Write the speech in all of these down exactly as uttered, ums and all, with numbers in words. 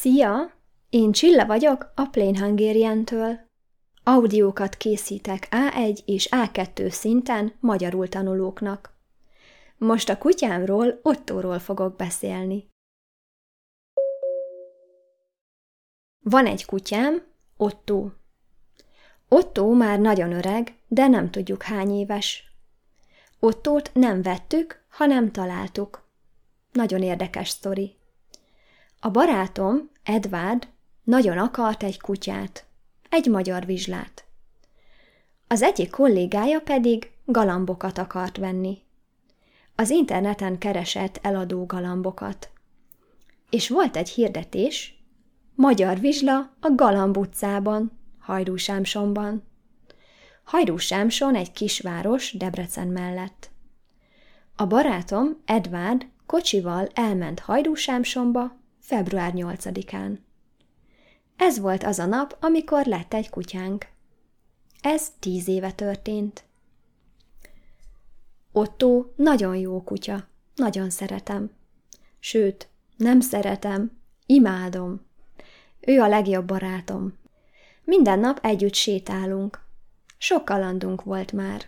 Szia! Én Csilla vagyok a Plain Hungarian-től. Audiókat készítek á egy és á kettő szinten magyarul tanulóknak. Most a kutyámról, Ottóról fogok beszélni. Van egy kutyám, Ottó. Ottó már nagyon öreg, de nem tudjuk hány éves. Ottót nem vettük, hanem találtuk. Nagyon érdekes sztori. A barátom, Edvard, nagyon akart egy kutyát, egy magyar vizslát. Az egyik kollégája pedig galambokat akart venni. Az interneten keresett eladó galambokat. És volt egy hirdetés, magyar vizsla a Galamb utcában, Hajdúsámsonban. Hajdúsámson egy kisváros Debrecen mellett. A barátom, Edvard, kocsival elment Hajdúsámsonba február nyolcadikán. Ez volt az a nap, amikor lett egy kutyánk. Ez tíz éve történt. Ottó nagyon jó kutya, nagyon szeretem. Sőt, nem szeretem, imádom. Ő a legjobb barátom. Minden nap együtt sétálunk. Sok kalandunk volt már.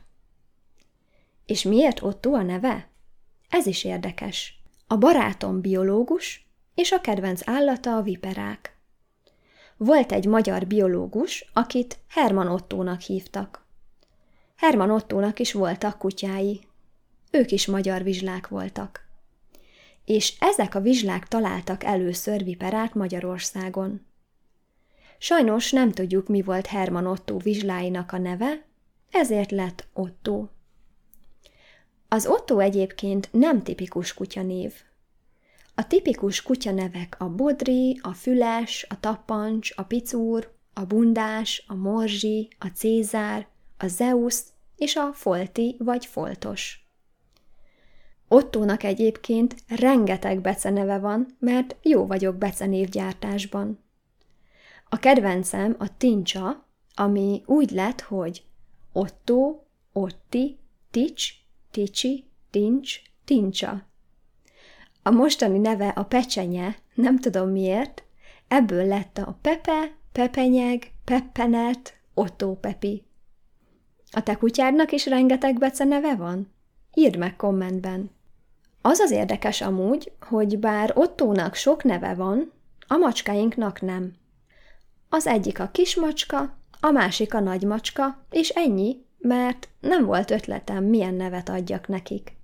És miért Ottó a neve? Ez is érdekes. A barátom biológus, és a kedvenc állata a viperák. Volt egy magyar biológus, akit Hermann Ottónak hívtak. Hermann Ottónak is voltak kutyái. Ők is magyar vizslák voltak. És ezek a vizslák találtak először viperát Magyarországon. Sajnos nem tudjuk, mi volt Hermann Ottó vizsláinak a neve, ezért lett Ottó. Az Ottó egyébként nem tipikus kutyanév. A tipikus kutyanevek a Bodri, a Füles, a Tappancs, a Picúr, a Bundás, a Morzsi, a Cézár, a Zeusz és a Folti vagy Foltos. Ottónak egyébként rengeteg beceneve van, mert jó vagyok becenévgyártásban. A kedvencem a Tincsa, ami úgy lett, hogy Ottó, Otti, Tics, Ticsi, Tincs, Tincsa. A mostani neve a Pecsenye, nem tudom miért, ebből lett a Pepe, Pepenyeg, Peppenet, Ottó Pepi. A te kutyádnak is rengeteg beceneve van? Írd meg kommentben. Az az érdekes amúgy, hogy bár Ottónak sok neve van, a macskáinknak nem. Az egyik a kismacska, a másik a nagymacska, és ennyi, mert nem volt ötletem, milyen nevet adjak nekik.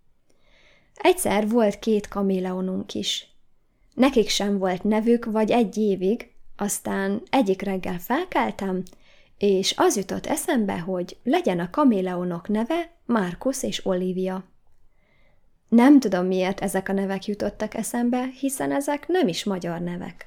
Egyszer volt két kaméleonunk is. Nekik sem volt nevük vagy egy évig, aztán egyik reggel felkeltem, és az jutott eszembe, hogy legyen a kaméleonok neve Markus és Olivia. Nem tudom, miért ezek a nevek jutottak eszembe, hiszen ezek nem is magyar nevek.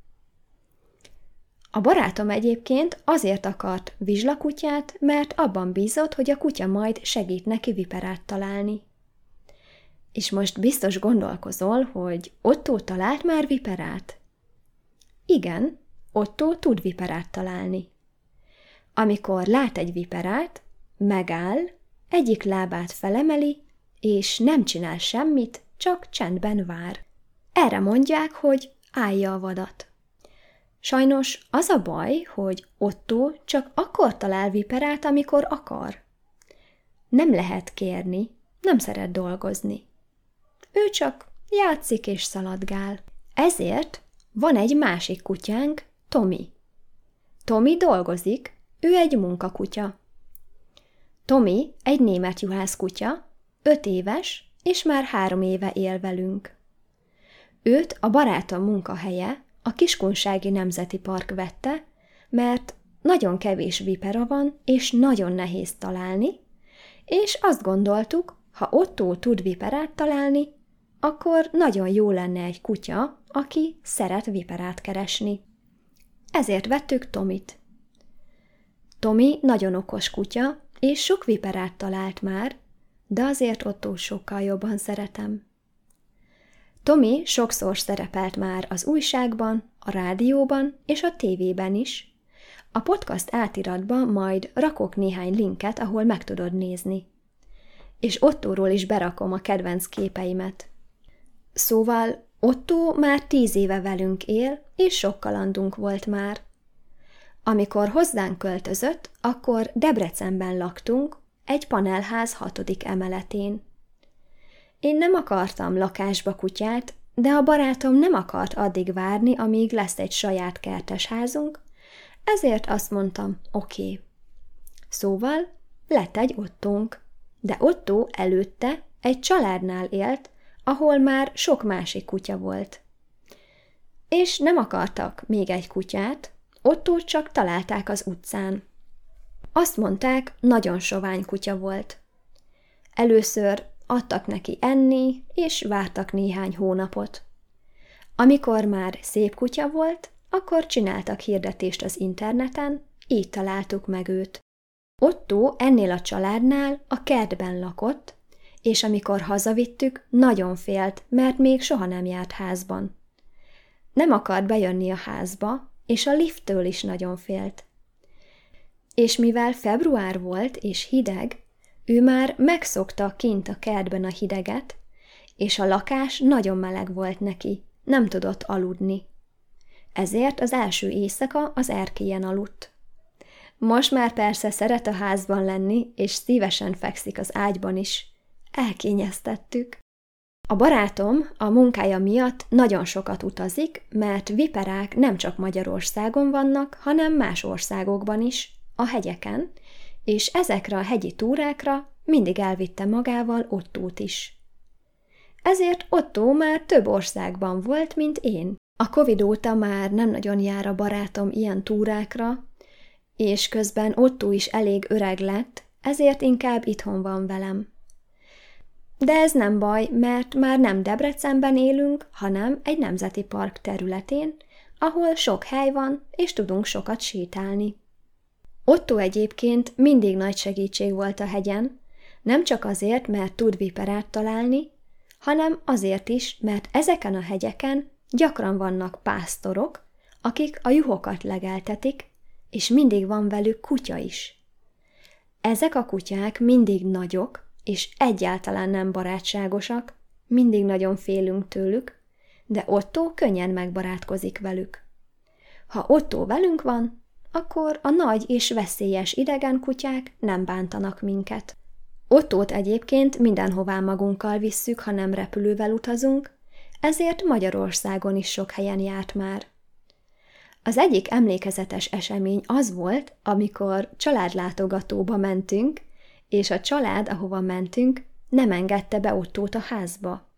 A barátom egyébként azért akart vizslakutyát, mert abban bízott, hogy a kutya majd segít neki viperát találni. És most biztos gondolkozol, hogy Ottó talált már viperát? Igen, Ottó tud viperát találni. Amikor lát egy viperát, megáll, egyik lábát felemeli, és nem csinál semmit, csak csendben vár. Erre mondják, hogy állja a vadat. Sajnos az a baj, hogy Ottó csak akkor talál viperát, amikor akar. Nem lehet kérni, nem szeret dolgozni. Ő csak játszik és szaladgál. Ezért van egy másik kutyánk, Tomi. Tomi dolgozik, ő egy munkakutya. Tomi egy német juhász kutya, öt éves, és már három éve él velünk. Őt a barátom munkahelye, a Kiskunsági Nemzeti Park vette, mert nagyon kevés vipera van, és nagyon nehéz találni, és azt gondoltuk, ha Ottó tud viperát találni, akkor nagyon jó lenne egy kutya, aki szeret viperát keresni. Ezért vettük Tomit. Tomi nagyon okos kutya, és sok viperát talált már, de azért Ottó sokkal jobban szeretem. Tomi sokszor szerepelt már az újságban, a rádióban és a tévében is. A podcast átiratban majd rakok néhány linket, ahol meg tudod nézni. És Ottóról is berakom a kedvenc képeimet. Szóval Otto már tíz éve velünk él, és sok kalandunk volt már. Amikor hozzánk költözött, akkor Debrecenben laktunk, egy panelház hatodik emeletén. Én nem akartam lakásba kutyát, de a barátom nem akart addig várni, amíg lesz egy saját kertes házunk, ezért azt mondtam, oké. Okay. Szóval lett egy Ottónk, de Otto előtte egy családnál élt, ahol már sok másik kutya volt. És nem akartak még egy kutyát, Ottót csak találták az utcán. Azt mondták, nagyon sovány kutya volt. Először adtak neki enni, és vártak néhány hónapot. Amikor már szép kutya volt, akkor csináltak hirdetést az interneten, így találtuk meg őt. Otto ennél a családnál a kertben lakott, és amikor hazavittük, nagyon félt, mert még soha nem járt házban. Nem akart bejönni a házba, és a lifttől is nagyon félt. És mivel február volt és hideg, ő már megszokta kint a kertben a hideget, és a lakás nagyon meleg volt neki, nem tudott aludni. Ezért az első éjszaka az erkélyen aludt. Most már persze szeret a házban lenni, és szívesen fekszik az ágyban is. Elkényeztettük. A barátom a munkája miatt nagyon sokat utazik, mert viperák nem csak Magyarországon vannak, hanem más országokban is, a hegyeken, és ezekre a hegyi túrákra mindig elvitte magával Ottót is. Ezért Otto már több országban volt, mint én. A Covid óta már nem nagyon jár a barátom ilyen túrákra, és közben Otto is elég öreg lett, ezért inkább itthon van velem. De ez nem baj, mert már nem Debrecenben élünk, hanem egy nemzeti park területén, ahol sok hely van, és tudunk sokat sétálni. Otto egyébként mindig nagy segítség volt a hegyen, nem csak azért, mert tud viperát találni, hanem azért is, mert ezeken a hegyeken gyakran vannak pásztorok, akik a juhokat legeltetik, és mindig van velük kutya is. Ezek a kutyák mindig nagyok, és egyáltalán nem barátságosak, mindig nagyon félünk tőlük, de Otto könnyen megbarátkozik velük. Ha Otto velünk van, akkor a nagy és veszélyes idegen kutyák nem bántanak minket. Ottót egyébként mindenhová magunkkal visszük, ha nem repülővel utazunk, ezért Magyarországon is sok helyen járt már. Az egyik emlékezetes esemény az volt, amikor családlátogatóba mentünk, és a család, ahova mentünk, nem engedte be Ottót a házba.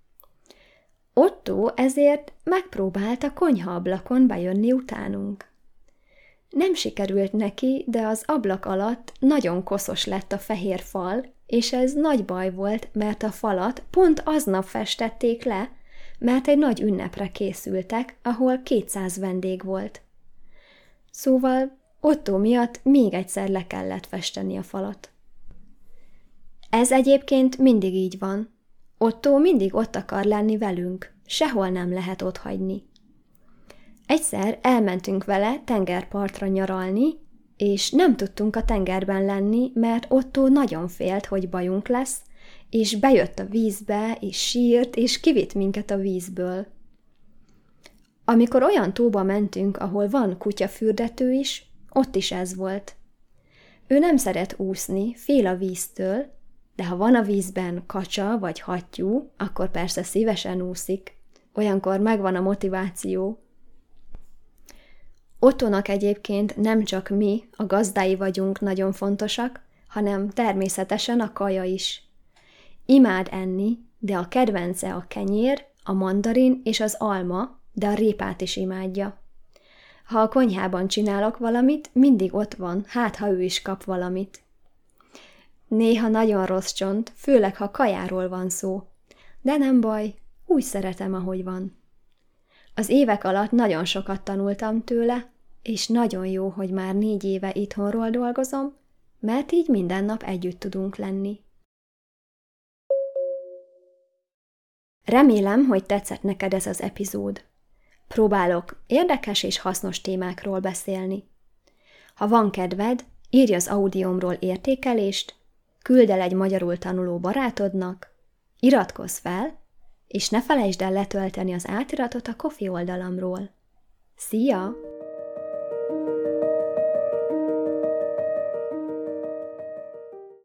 Otto ezért megpróbált a konyhaablakon bejönni utánunk. Nem sikerült neki, de az ablak alatt nagyon koszos lett a fehér fal, és ez nagy baj volt, mert a falat pont aznap festették le, mert egy nagy ünnepre készültek, ahol kétszáz vendég volt. Szóval Otto miatt még egyszer le kellett festeni a falat. Ez egyébként mindig így van. Otto mindig ott akar lenni velünk, sehol nem lehet otthagyni. Egyszer elmentünk vele tengerpartra nyaralni, és nem tudtunk a tengerben lenni, mert Otto nagyon félt, hogy bajunk lesz, és bejött a vízbe, és sírt, és kivitt minket a vízből. Amikor olyan tóba mentünk, ahol van kutyafürdető is, ott is ez volt. Ő nem szeret úszni, fél a víztől, de ha van a vízben kacsa vagy hattyú, akkor persze szívesen úszik. Olyankor megvan a motiváció. Ottónak egyébként nem csak mi, a gazdái vagyunk nagyon fontosak, hanem természetesen a kaja is. Imád enni, de a kedvence a kenyér, a mandarin és az alma, de a répát is imádja. Ha a konyhában csinálok valamit, mindig ott van, hát ha ő is kap valamit. Néha nagyon rossz csont, főleg ha kajáról van szó, de nem baj, úgy szeretem, ahogy van. Az évek alatt nagyon sokat tanultam tőle, és nagyon jó, hogy már négy éve itthonról dolgozom, mert így minden nap együtt tudunk lenni. Remélem, hogy tetszett neked ez az epizód. Próbálok érdekes és hasznos témákról beszélni. Ha van kedved, írj az audiómról értékelést, küld el egy magyarul tanuló barátodnak, iratkozz fel, és ne felejtsd el letölteni az átiratot a Ko-fi oldalamról. Szia!